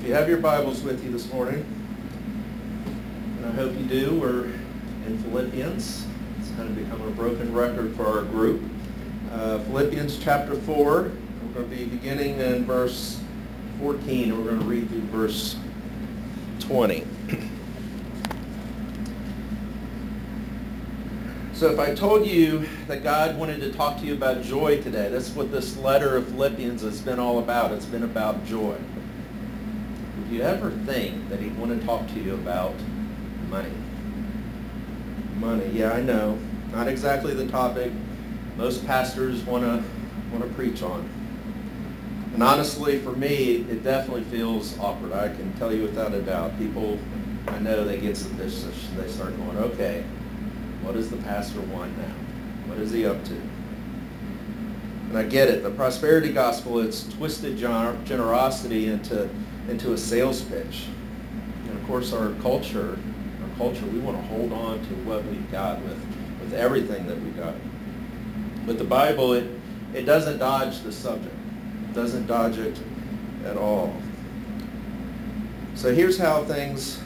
you have your Bibles with you this morning, and I hope you do, we're in Philippians. It's kind of become a broken record for our group. Philippians chapter 4, we're going to be beginning in verse 14, and we're going to read through verse 20. So if I told you that God wanted to talk to you about joy today, that's what this letter of Philippians has been all about. It's been about joy. Would you ever think that he'd want to talk to you about money? Money, yeah, I know. Not exactly the topic most pastors want to preach on. And honestly, for me, it definitely feels awkward. I can tell you without a doubt. People, I know they get suspicious. They start going, okay, what does the pastor want now? What is he up to? And I get it. The prosperity gospel, it's twisted generosity into a sales pitch. And of course, our culture, we want to hold on to what we've got with everything that we got. But the Bible, it doesn't dodge the subject. It doesn't dodge it at all. So here's how things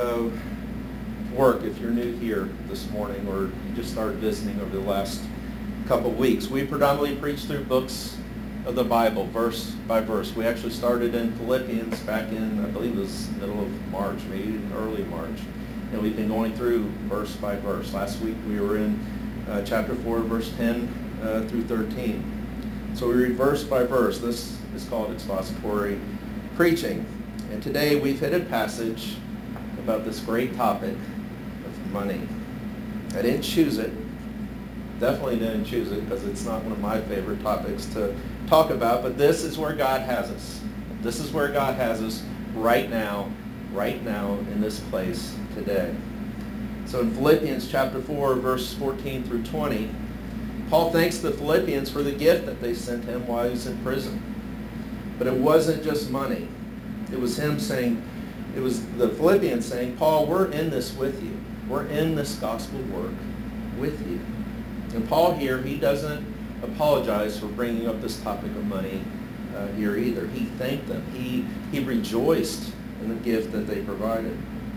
work if you're new here this morning or you just started visiting over the last couple weeks. We predominantly preach through books of the Bible, verse by verse. We actually started in Philippians back in, I believe it was middle of March, maybe even early March. And we've been going through verse by verse. Last week we were in chapter 4, verse 10 through 13. So we read verse by verse. This is called expository preaching. And today we've hit a passage about this great topic of money. I didn't choose it. Definitely didn't choose it because it's not one of my favorite topics to talk about, but this is where God has us. This is where God has us right now in this place today. So in Philippians chapter 4, verse 14 through 20, Paul thanks the Philippians for the gift that they sent him while he was in prison. But it wasn't just money. It was him saying, it was the Philippians saying, Paul, we're in this with you. We're in this gospel work with you. And Paul here, he doesn't apologize for bringing up this topic of money here either. He thanked them. He rejoiced in the gift that they provided.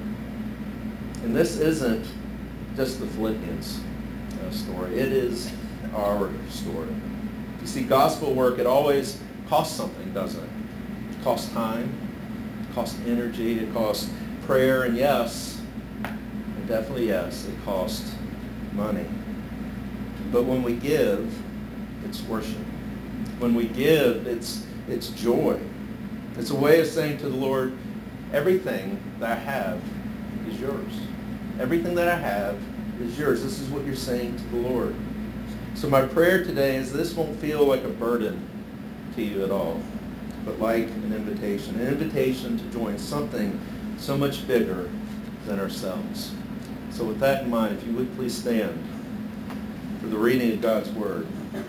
And this isn't just the Philippians story. It is our story. You see, gospel work, it always costs something, doesn't it? It costs time. It costs energy. It costs prayer. And yes, and definitely yes, it costs money. But when we give, it's worship. When we give, it's joy. It's a way of saying to the Lord, everything that I have is yours. Everything that I have is yours. This is what you're saying to the Lord. So my prayer today is this won't feel like a burden to you at all, but like an invitation to join something so much bigger than ourselves. So with that in mind, if you would please stand for the reading of God's Word.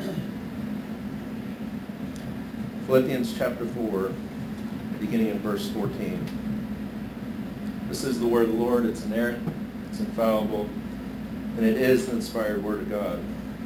Philippians chapter 4, beginning in verse 14. This is the word of the Lord. It's inerrant, it's infallible, and it is the inspired word of God.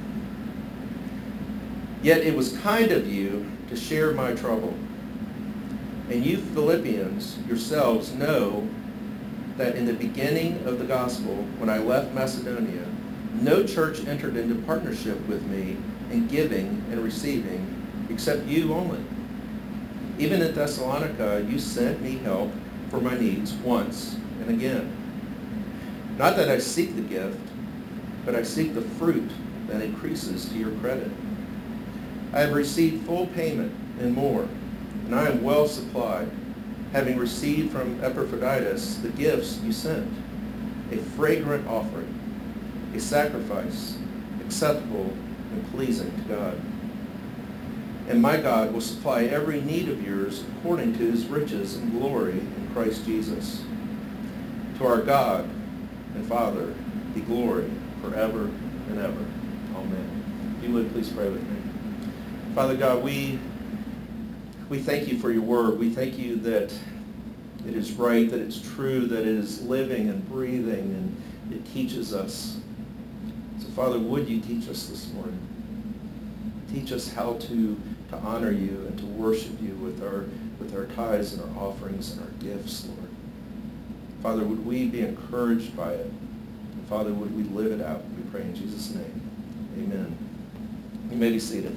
Yet it was kind of you to share my trouble. And you Philippians yourselves know that in the beginning of the gospel, when I left Macedonia, no church entered into partnership with me in giving and receiving except you only. Even in Thessalonica, you sent me help for my needs once and again. Not that I seek the gift, but I seek the fruit that increases to your credit. I have received full payment and more, and I am well supplied, having received from Epaphroditus the gifts you sent, a fragrant offering, a sacrifice acceptable and pleasing to God. And my God will supply every need of yours according to his riches and glory in Christ Jesus. To our God and Father be glory forever and ever. Amen. If you would, please pray with me. Father God, we thank you for your word. We thank you that it is right, that it's true, that it is living and breathing, and it teaches us. So Father, would you teach us this morning? Teach us how to honor you and to worship you with our with our tithes and our offerings and our gifts, Lord. Father, would we be encouraged by it? And Father, would we live it out? We pray in Jesus' name. Amen. You may be seated.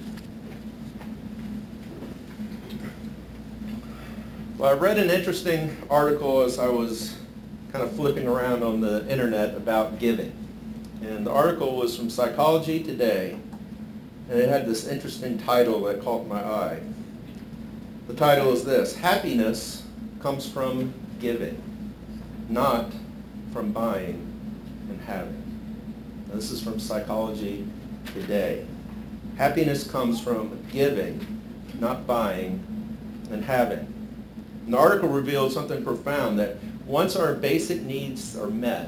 Well, I read an interesting article as I was kind of flipping around on the internet about giving. And the article was from Psychology Today, and it had this interesting title that caught my eye. The title is this: Happiness comes from giving, not from buying and having. Now, this is from Psychology Today. Happiness comes from giving, not buying and having. And the article revealed something profound, that once our basic needs are met,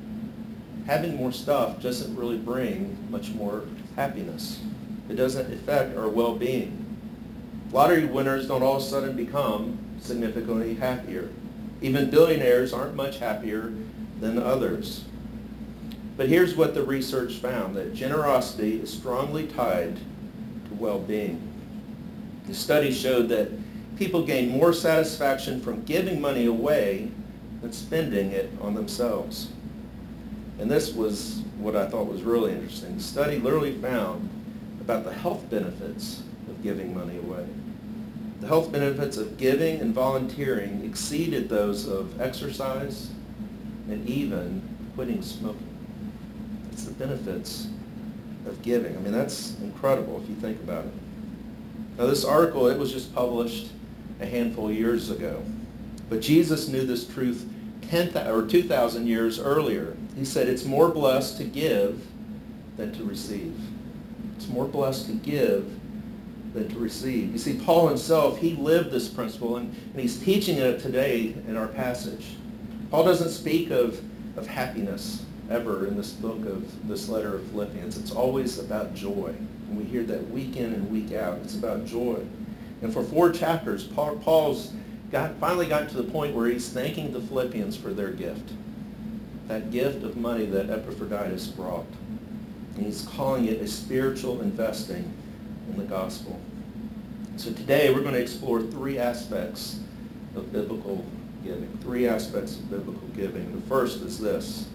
having more stuff doesn't really bring much more happiness. It doesn't affect our well-being. Lottery winners don't all of a sudden become significantly happier. Even billionaires aren't much happier than others. But here's what the research found, that generosity is strongly tied to well-being. The study showed that people gain more satisfaction from giving money away than spending it on themselves. And this was what I thought was really interesting. The study literally found about the health benefits of giving money away. The health benefits of giving and volunteering exceeded those of exercise and even quitting smoking. It's the benefits of giving. I mean, that's incredible if you think about it. Now, this article, it was just published a handful of years ago. But Jesus knew this truth 2,000 years earlier. He said, it's more blessed to give than to receive. It's more blessed to give than to receive. You see, Paul himself, he lived this principle, and he's teaching it today in our passage. Paul doesn't speak of happiness ever in this book of this letter of Philippians. It's always about joy. And we hear that week in and week out. It's about joy. And for 4 chapters, Paul's finally gotten to the point where he's thanking the Philippians for their gift. That gift of money that Epaphroditus brought. And he's calling it a spiritual investing in the gospel. So today we're going to explore 3 aspects of biblical giving. 3 aspects of biblical giving. The first is this: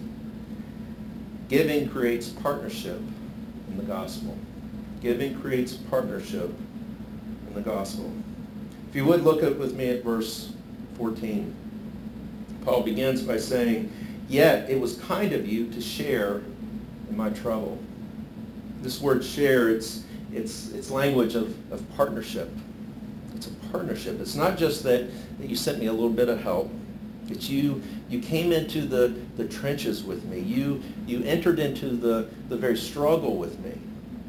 giving creates partnership in the gospel. Giving creates partnership in the gospel. If you would look up with me at verse 14. Paul begins by saying, "Yet it was kind of you to share in my trouble." This word share, it's language of partnership. It's a partnership. It's not just that you sent me a little bit of help. It's you came into the trenches with me. You entered into the very struggle with me.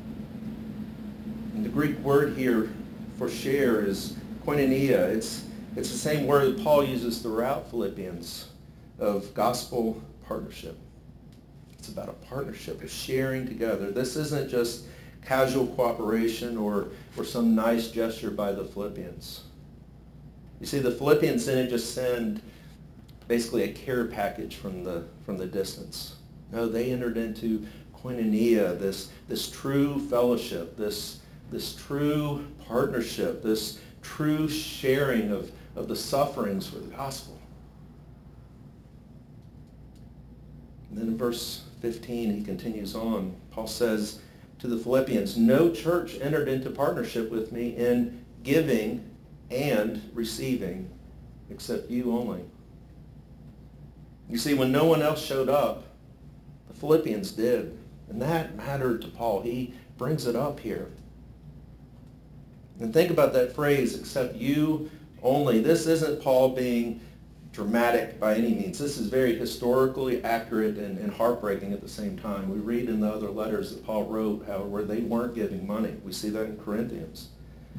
And the Greek word here for share is koinonia. It's the same word that Paul uses throughout Philippians of gospel partnership. It's about a partnership, a sharing together. This isn't just casual cooperation or some nice gesture by the Philippians. You see, the Philippians didn't just send basically a care package from the distance. No, they entered into koinonia, this true fellowship, this true partnership, this true sharing of the sufferings for the gospel. And then in verse 15, he continues on. Paul says to the Philippians, "No church entered into partnership with me in giving and receiving, except you only." You see, when no one else showed up, the Philippians did. And that mattered to Paul. He brings it up here. And think about that phrase, "except you only." This isn't Paul being dramatic by any means. This is very historically accurate and heartbreaking at the same time. We read in the other letters that Paul wrote where they weren't giving money. We see that in Corinthians.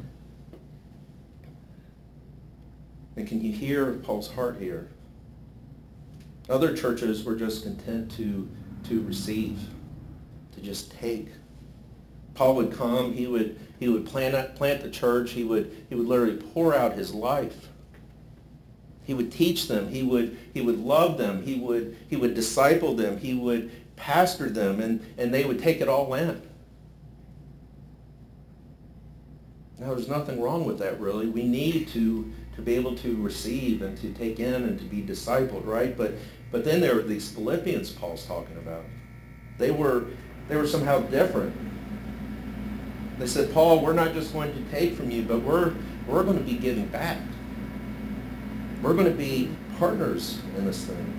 And can you hear Paul's heart here? Other churches were just content to receive, to just take. Paul would come, he would plant the church, he would literally pour out his life. He would teach them, he would love them, he would disciple them, he would pastor them, and they would take it all in. Now, there's nothing wrong with that, really. We need to to be able to receive and to take in and to be discipled, right? But then there were these Philippians Paul's talking about. They were somehow different. They said, Paul, we're not just going to take from you, but we're going to be giving back. We're going to be partners in this thing.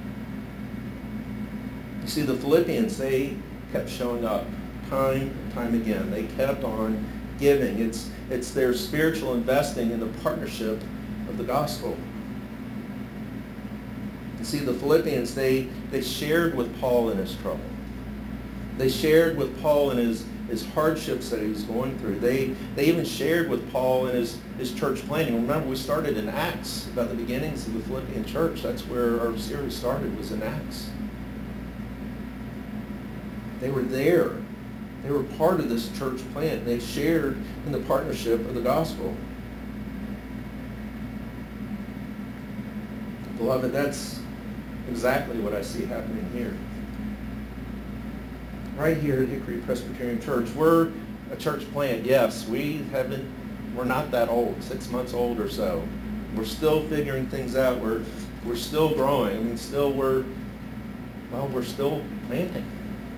You see, the Philippians, they kept showing up time and time again. They kept on giving. It's their spiritual investing in the partnership of the gospel. You see, the Philippians, they shared with Paul in his trouble. They shared with Paul in his hardships that he was going through. They even shared with Paul in his church planting. Remember, we started in Acts, about the beginnings of the Philippian church. That's where our series started, was in Acts. They were there. They were part of this church plant. They shared in the partnership of the gospel. Beloved, that's exactly what I see happening here. Right here at Hickory Presbyterian Church, we're a church plant. Yes, we're not that old, 6 months old or so. We're still figuring things out. We're still growing. I mean, we're still planting.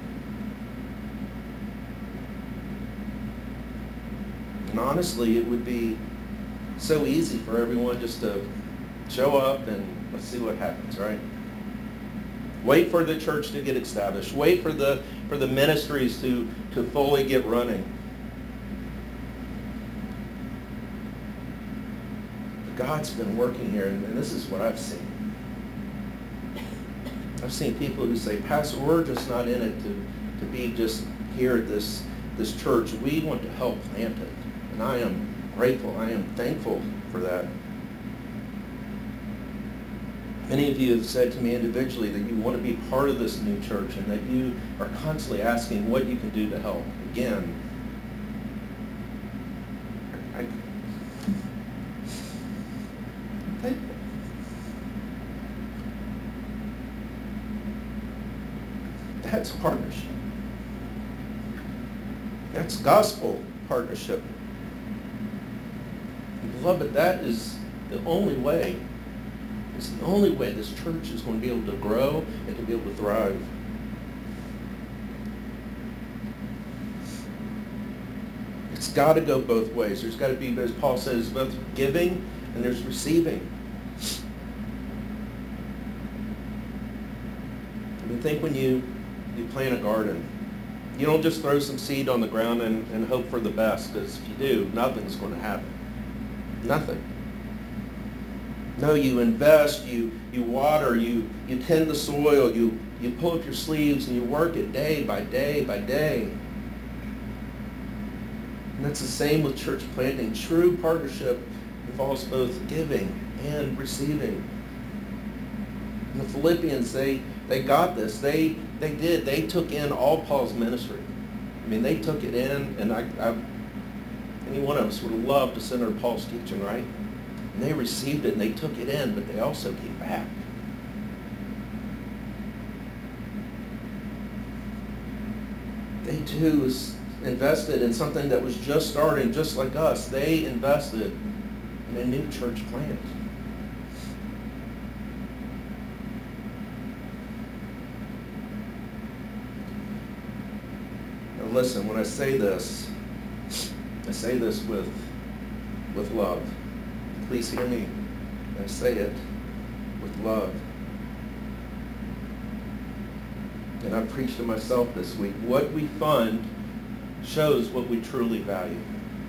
And honestly, it would be so easy for everyone just to show up and let's see what happens, right? Wait for the church to get established. Wait for the ministries to fully get running. But God's been working here, and this is what I've seen. I've seen people who say, Pastor, we're just not in it to be just here at this church. We want to help plant it. And I am grateful. I am thankful for that. Many of you have said to me individually that you want to be part of this new church and that you are constantly asking what you can do to help. Again, that's partnership. That's gospel partnership. And beloved, that is the only way. It's the only way this church is going to be able to grow and to be able to thrive. It's got to go both ways. There's got to be, as Paul says, both giving and there's receiving. I mean, think when you plant a garden. You don't just throw some seed on the ground and hope for the best, because if you do, nothing's going to happen. Nothing. No, you invest, you water, you tend the soil, you pull up your sleeves and you work it day by day by day. And that's the same with church planting. True partnership involves both giving and receiving. And the Philippians, they got this. They did. They took in all Paul's ministry. I mean, they took it in, and any one of us would love to center Paul's teaching, right? And they received it and they took it in, but they also gave back. They too invested in something that was just starting, just like us. They invested in a new church plant. Now listen, when I say this with love. Please hear me. I say it with love. And I preached to myself this week. What we fund shows what we truly value.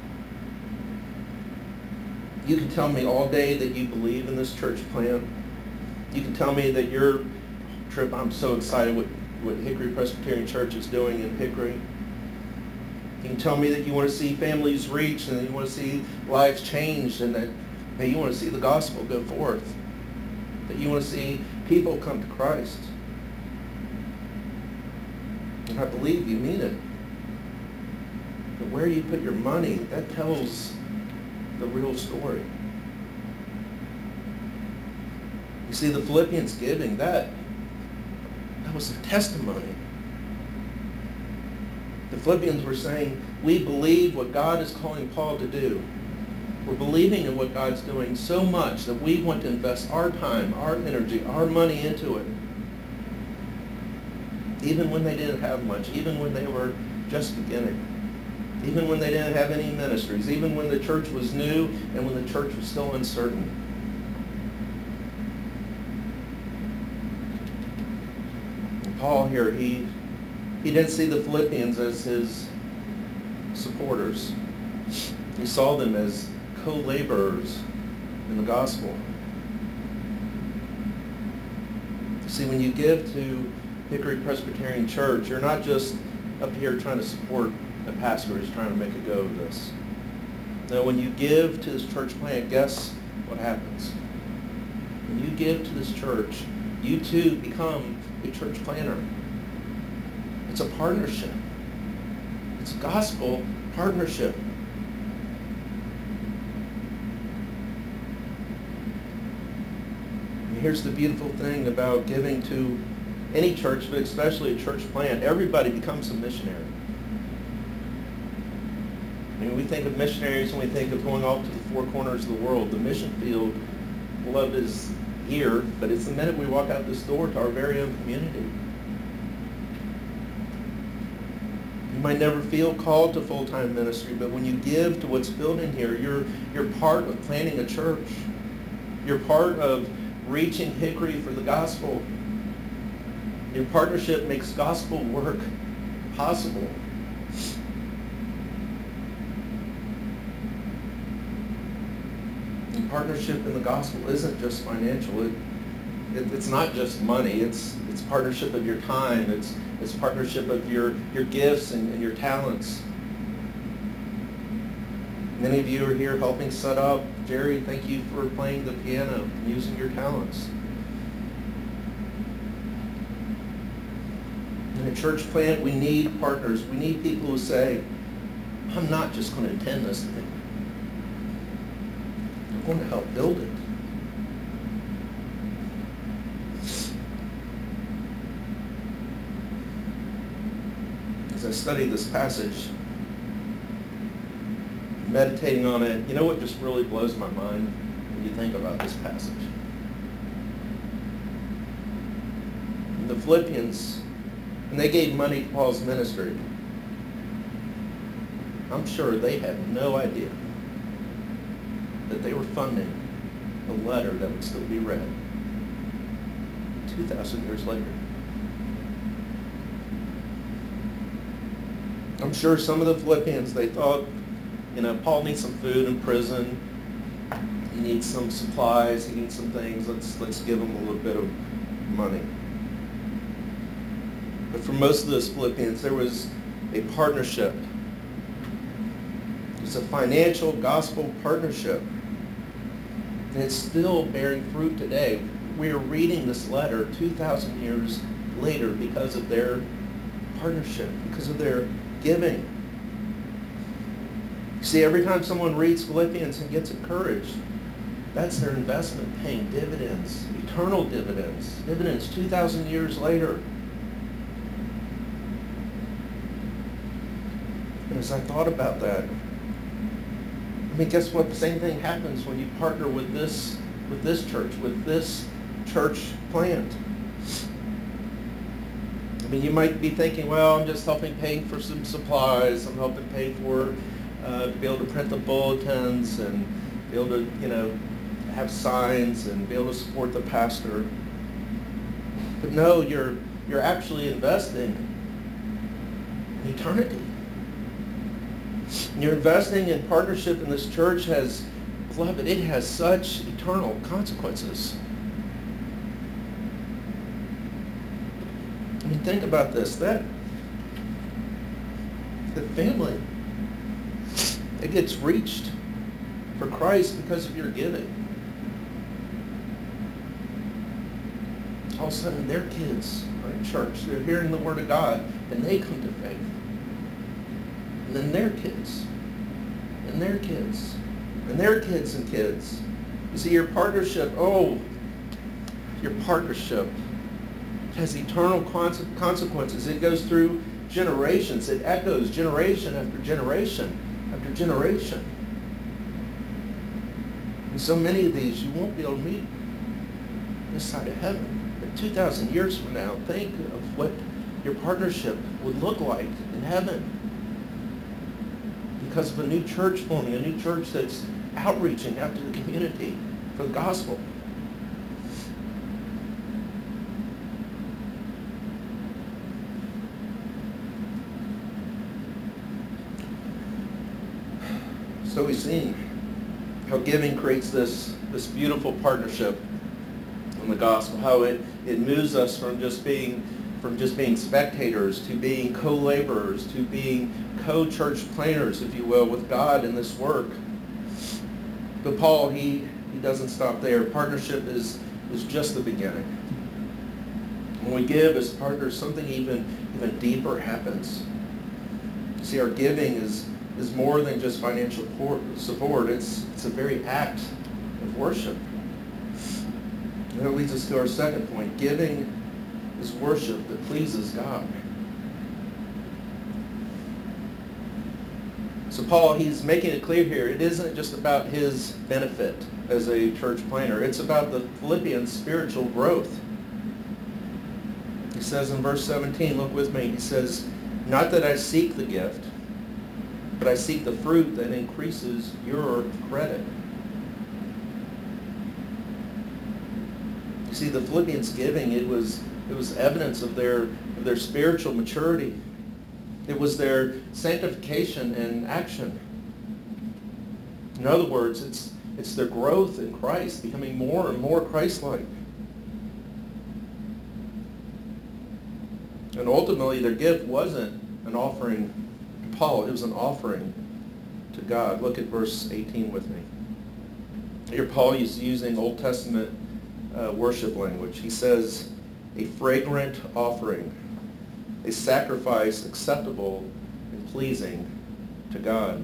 You can tell me all day that you believe in this church plant. You can tell me that your trip, I'm so excited what Hickory Presbyterian Church is doing in Hickory. You can tell me that you want to see families reached and that you want to see lives changed and that you want to see the gospel go forth, that you want to see people come to Christ. And I believe you mean it. But where you put your money, that tells the real story. You see, the Philippians giving, that was a testimony. The Philippians were saying, we believe what God is calling Paul to do. We're believing in what God's doing so much that we want to invest our time, our energy, our money into it. Even when they didn't have much, even when they were just beginning, even when they didn't have any ministries, even when the church was new and when the church was still uncertain. And Paul here, he didn't see the Philippians as his supporters. He saw them as co-laborers in the gospel. See, when you give to Hickory Presbyterian Church, you're not just up here trying to support a pastor who's trying to make a go of this. No, when you give to this church plant, guess what happens? When you give to this church, you too become a church planter. It's a partnership. It's a gospel partnership. And here's the beautiful thing about giving to any church, but especially a church plant. Everybody becomes a missionary. I mean, we think of missionaries when we think of going off to the four corners of the world. The mission field, beloved, is here, but it's the minute we walk out this door to our very own community. You might never feel called to full-time ministry, but when you give to what's building here, you're part of planting a church. You're part of reaching Hickory for the gospel. Your partnership makes gospel work possible. And partnership in the gospel isn't just financial. It's not just money. It's partnership of your time. It's partnership of your gifts and your talents. Many of you are here helping set up. Jerry, thank you for playing the piano and using your talents. In a church plant, we need partners. We need people who say, I'm not just going to attend this thing. I'm going to help build it. As I study this passage, meditating on it, you know what just really blows my mind when you think about this passage? The Philippians, and they gave money to Paul's ministry. I'm sure they had no idea that they were funding a letter that would still be read 2,000 years later. I'm sure some of the Philippians, they thought, Paul needs some food in prison. He needs some supplies. He needs some things. Let's give him a little bit of money. But for most of those Philippians, there was a partnership. It's a financial gospel partnership. And it's still bearing fruit today. We are reading this letter 2,000 years later because of their partnership, because of their giving. See, every time someone reads Philippians and gets encouraged, that's their investment paying dividends, eternal dividends 2,000 years later. And as I thought about that, guess what? The same thing happens when you partner with this church plant. You might be thinking, well, I'm just helping pay for some supplies. I'm helping pay for to be able to print the bulletins and be able to, have signs and be able to support the pastor. But no, you're actually investing in eternity. You're investing in partnership in this church beloved, it has such eternal consequences. Think about this, that the family, it gets reached for Christ because of your giving. All of a sudden, their kids are in church. They're hearing the Word of God, and they come to faith. And then their kids, and their kids, and their kids and kids. You see, your partnership has eternal consequences. It goes through generations. It echoes generation after generation after generation. And so many of these you won't be able to meet this side of heaven. But 2,000 years from now, think of what your partnership would look like in heaven. Because of a new church forming, a new church that's outreaching out to the community for the gospel. So we've seen how giving creates this beautiful partnership in the gospel, how it moves us from just being spectators to being co-laborers to being co-church planners, if you will, with God in this work. But Paul, he doesn't stop there. Partnership is just the beginning. When we give as partners, something even deeper happens. See, our giving is more than just financial support. It's a very act of worship. And that leads us to our second point. Giving is worship that pleases God. So Paul, he's making it clear here, it isn't just about his benefit as a church planner. It's about the Philippians' spiritual growth. He says in verse 17, look with me, he says, not that I seek the gift, but I seek the fruit that increases your credit. You see, the Philippians' giving, it was evidence of their spiritual maturity. It was their sanctification in action. In other words, it's their growth in Christ, becoming more and more Christ-like. And ultimately, their gift wasn't an offering to Paul. It was an offering to God. Look at verse 18 with me. Here Paul is using Old Testament worship language. He says, a fragrant offering, a sacrifice acceptable and pleasing to God.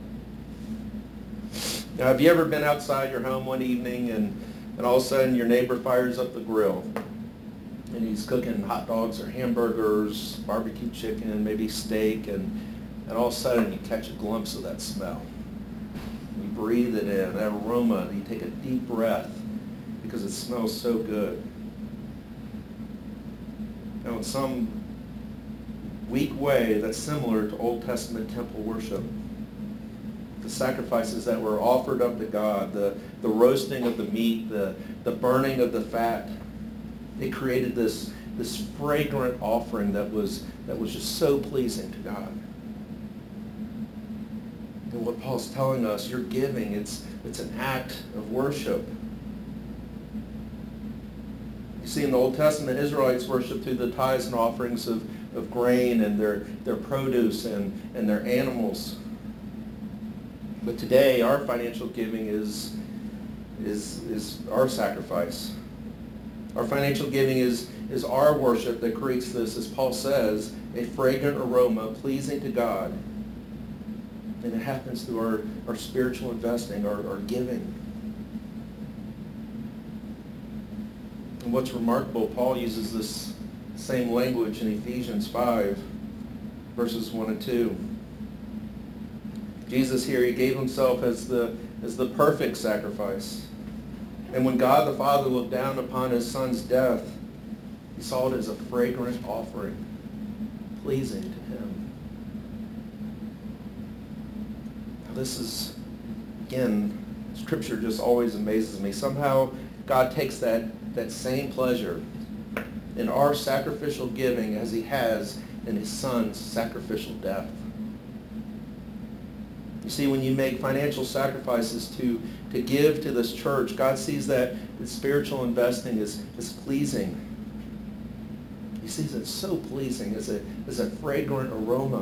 Now, have you ever been outside your home one evening and all of a sudden your neighbor fires up the grill and he's cooking hot dogs or hamburgers, barbecue chicken, maybe steak, and all of a sudden you catch a glimpse of that smell. You breathe it in, that aroma, you take a deep breath because it smells so good. Now, in some weak way, that's similar to Old Testament temple worship. The sacrifices that were offered up to God, the roasting of the meat, the burning of the fat, it created this fragrant offering that was just so pleasing to God. And what Paul's telling us, your giving, it's an act of worship. You see, in the Old Testament, Israelites worshiped through the tithes and offerings of grain and their produce and their animals. But today, our financial giving is our sacrifice. Our financial giving is our worship that creates this, as Paul says, a fragrant aroma pleasing to God. And it happens through our spiritual investing, our giving. And what's remarkable, Paul uses this same language in Ephesians 5, verses 1 and 2. Jesus here, he gave himself as the perfect sacrifice. And when God the Father looked down upon his Son's death, he saw it as a fragrant offering, pleasing to him. Now this is, again, Scripture just always amazes me. Somehow God takes that same pleasure in our sacrificial giving as he has in his Son's sacrificial death. You see, when you make financial sacrifices to give to this church, God sees that the spiritual investing is pleasing. He sees it so pleasing as a fragrant aroma.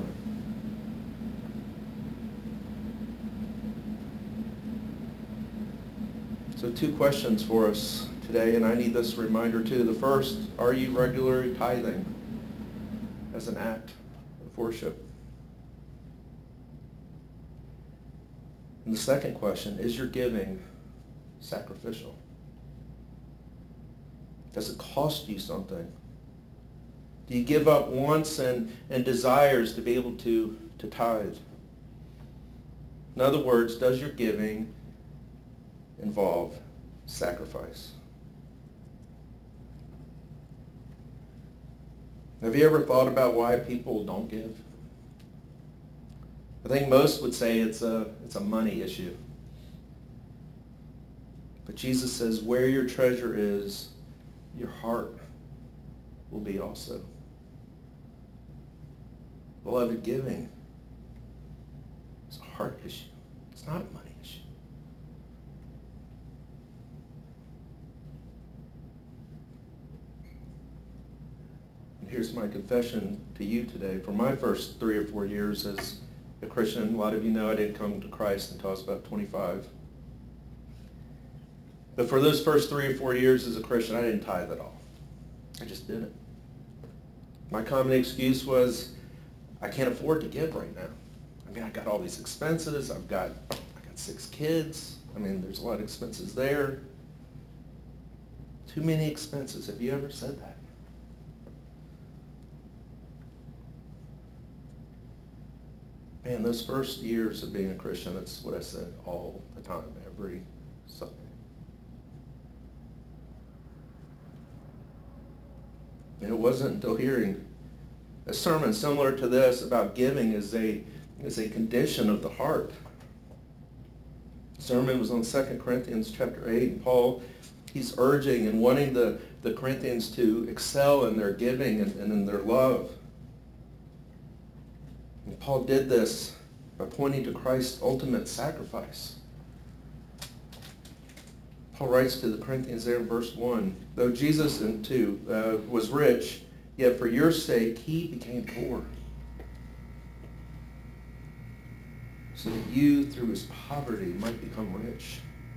So 2 questions for us today, and I need this reminder too. The first, are you regularly tithing as an act of worship? And the second question, is your giving sacrificial? Does it cost you something? Do you give up wants and desires to be able to tithe? In other words, does your giving involve sacrifice. Have you ever thought about why people don't give? I think most would say it's a money issue. But Jesus says, where your treasure is, your heart will be also. Beloved, giving is a heart issue. It's not a money issue. And here's my confession to you today. For my first 3 or 4 years as a Christian, a lot of you know I didn't come to Christ until I was about 25. But for those first 3 or 4 years as a Christian, I didn't tithe at all. I just didn't. My common excuse was, I can't afford to give right now. I mean, I got all these expenses. I got 6 kids. I mean, there's a lot of expenses there. Too many expenses. Have you ever said that? Man, those first years of being a Christian, that's what I said all the time, every Sunday. And it wasn't until hearing a sermon similar to this about giving as a condition of the heart. The sermon was on 2 Corinthians chapter 8, and Paul, he's urging and wanting the Corinthians to excel in their giving and in their love. And Paul did this by pointing to Christ's ultimate sacrifice. Paul writes to the Corinthians there in verse 1, though Jesus was rich, yet for your sake he became poor, so that you through his poverty might become rich.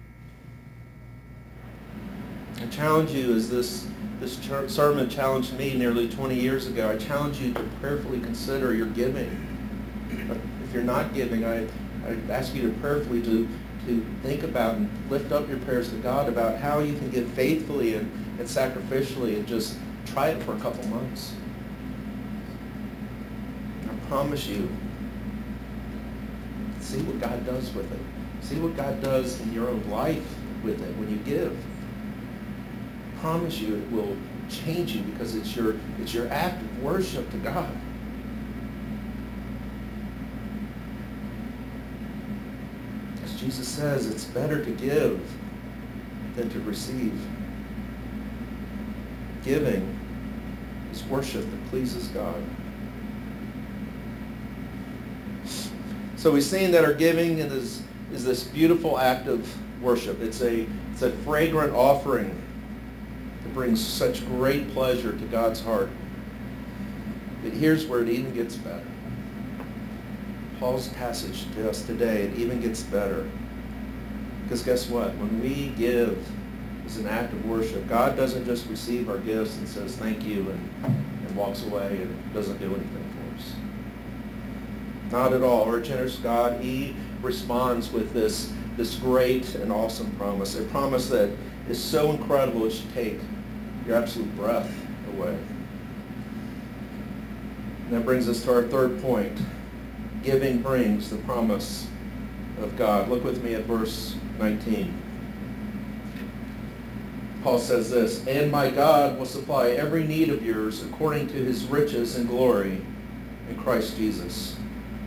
I challenge you, as this sermon challenged me nearly 20 years ago, I challenge you to prayerfully consider your giving. If you're not giving, I ask you to prayerfully to think about and lift up your prayers to God about how you can give faithfully and sacrificially, and just try it for a couple months. I promise you, see what God does with it. See what God does in your own life with it when you give. I promise you it will change you, because it's your act of worship to God. Jesus says it's better to give than to receive. Giving is worship that pleases God. So we've seen that our giving is this beautiful act of worship. It's a fragrant offering that brings such great pleasure to God's heart. But here's where it even gets better. Paul's passage to us today, it even gets better. Because guess what? When we give as an act of worship, God doesn't just receive our gifts and says thank you and walks away and doesn't do anything for us. Not at all. Our generous God, he responds with this great and awesome promise. A promise that is so incredible it should take your absolute breath away. And that brings us to our third point. Giving brings the promise of God. Look with me at verse 19. Paul says this, and my God will supply every need of yours according to his riches and glory in Christ Jesus.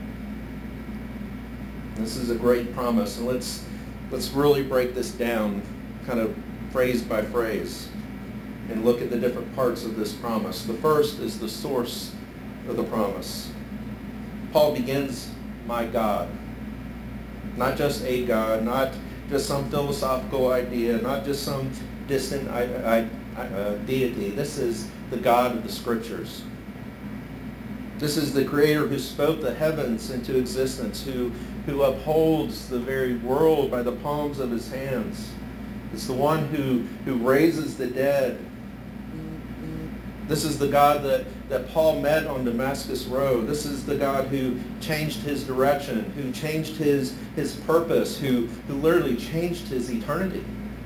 This is a great promise, and let's really break this down kind of phrase by phrase and look at the different parts of this promise. The first is the source of the promise. Paul begins, my God. Not just a God, not just some philosophical idea, not just some distant deity. This is the God of the Scriptures. This is the Creator who spoke the heavens into existence, who upholds the very world by the palms of his hands. It's the one who raises the dead. This is the God that Paul met on Damascus Road. This is the God who changed his direction, who changed his purpose, who literally changed his eternity.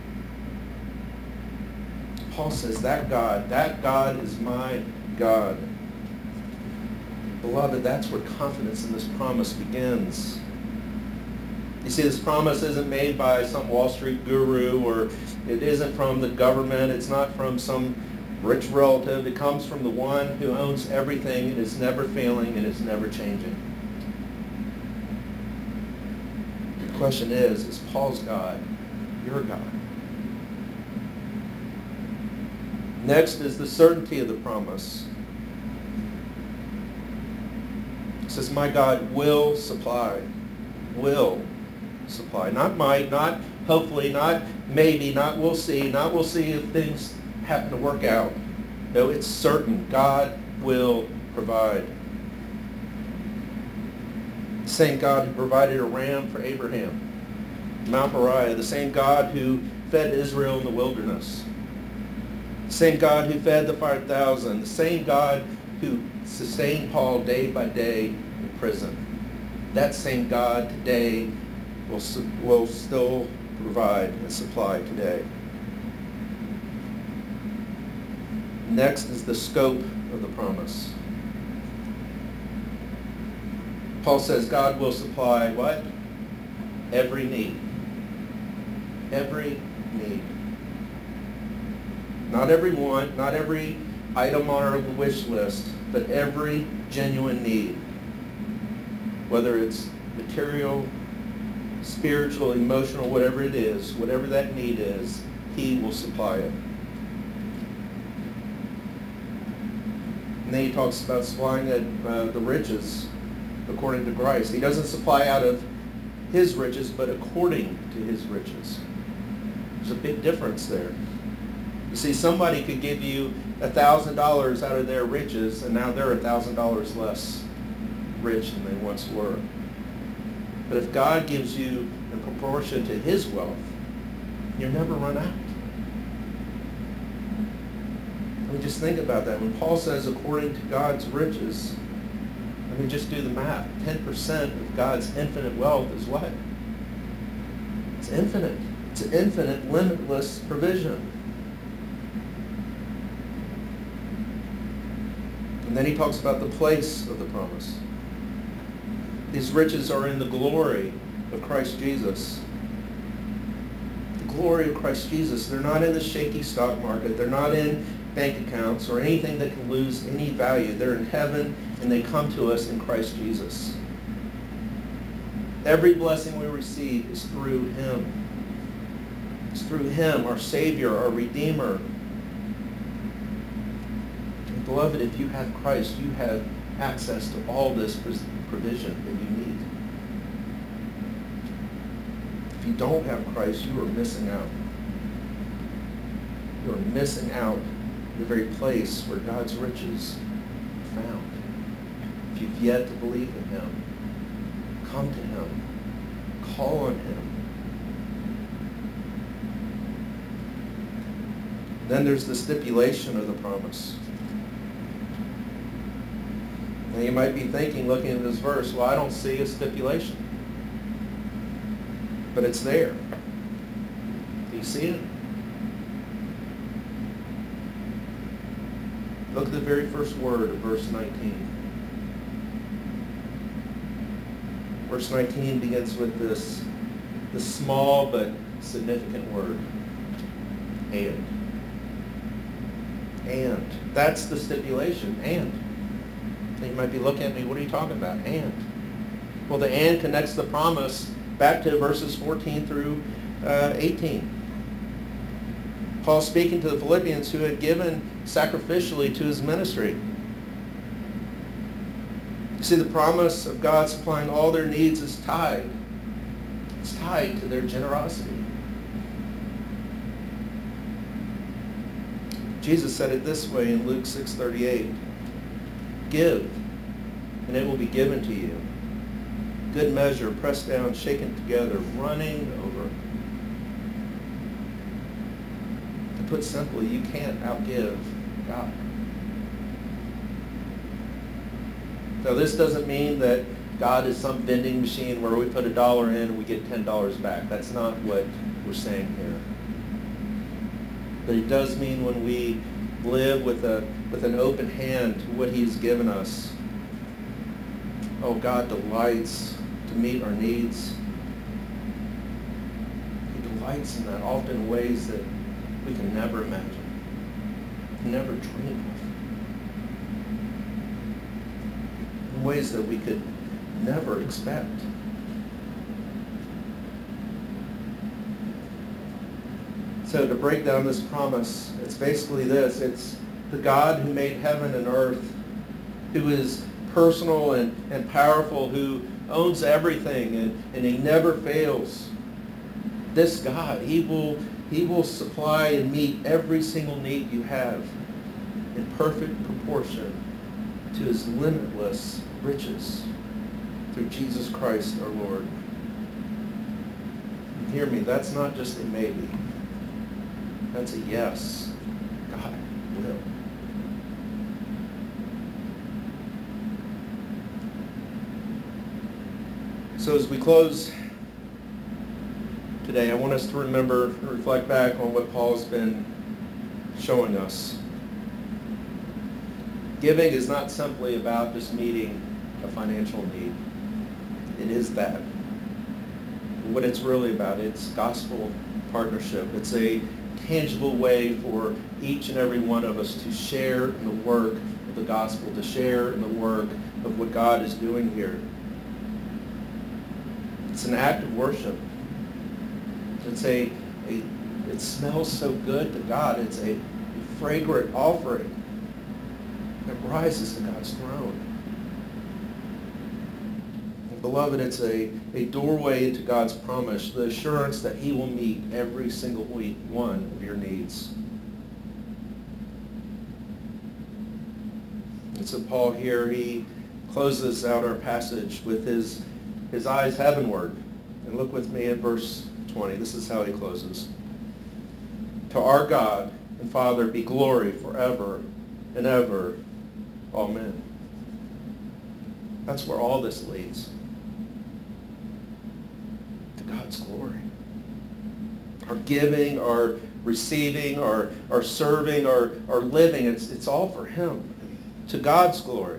Paul says, that God is my God. Beloved, that's where confidence in this promise begins. You see, this promise isn't made by some Wall Street guru, or it isn't from the government. It's not from some rich relative. It comes from the one who owns everything and is never failing and is never changing. The question is Paul's God your God? Next is the certainty of the promise. It says, my God will supply. Will supply. Not might, not hopefully, not maybe, not we'll see if things happen to work out. No, it's certain. God will provide. The same God who provided a ram for Abraham, Mount Moriah, the same God who fed Israel in the wilderness, the same God who fed the 5,000, the same God who sustained Paul day by day in prison. That same God today will still provide and supply today. Next is the scope of the promise. Paul says God will supply what? Every need. Every need. Not every want, not every item on our wish list, but every genuine need. Whether it's material, spiritual, emotional, whatever it is, whatever that need is, he will supply it. And then he talks about supplying the riches according to Christ. He doesn't supply out of his riches, but according to his riches. There's a big difference there. You see, somebody could give you $1,000 out of their riches, and now they're $1,000 less rich than they once were. But if God gives you in proportion to his wealth, you'll never run out. I mean, just think about that. When Paul says according to God's riches, I mean, just do the math. 10% of God's infinite wealth is what? It's infinite. It's an infinite, limitless provision. And then he talks about the place of the promise. These riches are in the glory of Christ Jesus. The glory of Christ Jesus. They're not in the shaky stock market. They're not in bank accounts or anything that can lose any value. They're in heaven, and they come to us in Christ Jesus. Every blessing we receive is through him. It's through him, our Savior, our Redeemer. And beloved, if you have Christ, you have access to all this provision that you need. If you don't have Christ, you are missing out. You are missing out the very place where God's riches are found. If you've yet to believe in him, come to him. Call on him. Then there's the stipulation of the promise. Now you might be thinking, looking at this verse, well, I don't see a stipulation. But it's there. Do you see it? Look at the very first word of verse 19. Verse 19 begins with this small but significant word, and. And. That's the stipulation, and. And you might be looking at me, what are you talking about? And. Well, the and connects the promise back to verses 14 through 18. Paul's speaking to the Philippians who had given sacrificially to his ministry. You see, the promise of God supplying all their needs is tied. It's tied to their generosity. Jesus said it this way in Luke 6:38. Give, and it will be given to you. Good measure, pressed down, shaken together, running over. To put simply, you can't outgive God. Now, this doesn't mean that God is some vending machine where we put $1 in and we get $10 back. That's not what we're saying here. But it does mean when we live with an open hand to what he's given us. Oh, God delights to meet our needs. delights in that, often in ways that we can never imagine, never dream of, in ways that we could never expect. So to break down this promise, it's basically this. It's the God who made heaven and earth, who is personal and powerful, who owns everything, and he never fails. This God, he will supply and meet every single need you have in perfect proportion to his limitless riches through Jesus Christ our Lord. And hear me, that's not just a maybe. That's a yes. God will. So as we close today, I want us to remember and reflect back on what Paul's been showing us. Giving is not simply about just meeting a financial need. It is that. What it's really about, it's gospel partnership. It's a tangible way for each and every one of us to share in the work of the gospel, to share in the work of what God is doing here. It's an act of worship. It smells so good to God. It's a fragrant offering that rises to God's throne. And beloved, it's a doorway into God's promise, the assurance that he will meet every single one of your needs. And so Paul here, he closes out our passage with his eyes heavenward. And look with me at verse 20. This is how he closes. To our God and Father be glory forever and ever. Amen. That's where all this leads. To God's glory. Our giving, our receiving, our serving, our living, it's all for him. To God's glory.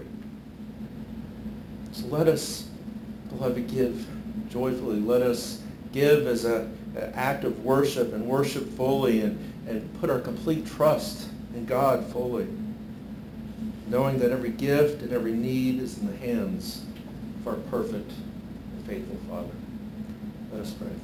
So let us, beloved, give joyfully. Let us give as an act of worship and worship fully and put our complete trust in God fully, knowing that every gift and every need is in the hands of our perfect and faithful Father. Let us pray.